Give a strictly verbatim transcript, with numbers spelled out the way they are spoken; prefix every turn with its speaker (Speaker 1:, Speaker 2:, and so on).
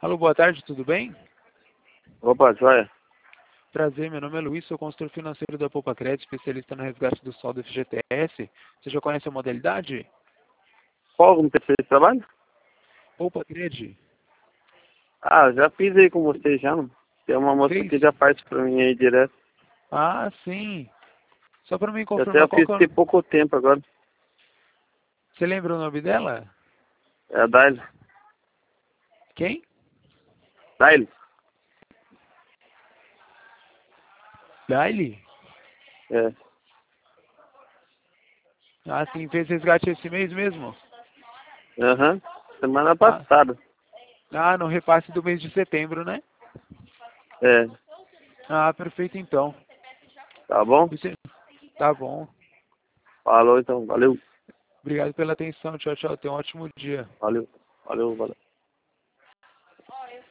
Speaker 1: Alô, boa tarde, tudo bem?
Speaker 2: Opa, joia.
Speaker 1: Prazer, meu nome é Luiz, sou consultor financeiro da Poupa Crédito, especialista no resgate do saldo F G T S. Você já conhece a modalidade?
Speaker 2: Qual como você fez esse trabalho?
Speaker 1: Poupa Crédito.
Speaker 2: Ah, já fiz aí com você já, mano. Tem uma moça
Speaker 1: Fez?
Speaker 2: que já faz pra mim aí direto.
Speaker 1: Ah, sim. Só para me
Speaker 2: Eu até
Speaker 1: confirmar qual
Speaker 2: fiz
Speaker 1: que é o...
Speaker 2: tem pouco tempo agora.
Speaker 1: Você lembra o nome dela?
Speaker 2: É a Daily.
Speaker 1: Quem?
Speaker 2: Daily?
Speaker 1: Daily?
Speaker 2: É.
Speaker 1: Ah, sim, fez resgate esse mês mesmo?
Speaker 2: Aham. Semana
Speaker 1: Ah,
Speaker 2: passada.
Speaker 1: ah, no repasse do mês de setembro, né?
Speaker 2: É.
Speaker 1: Ah, perfeito então.
Speaker 2: Tá bom?
Speaker 1: Você... Tá bom.
Speaker 2: Falou então. Valeu.
Speaker 1: Obrigado pela atenção. Tchau, tchau. Tenha um ótimo dia.
Speaker 2: Valeu. Valeu, valeu.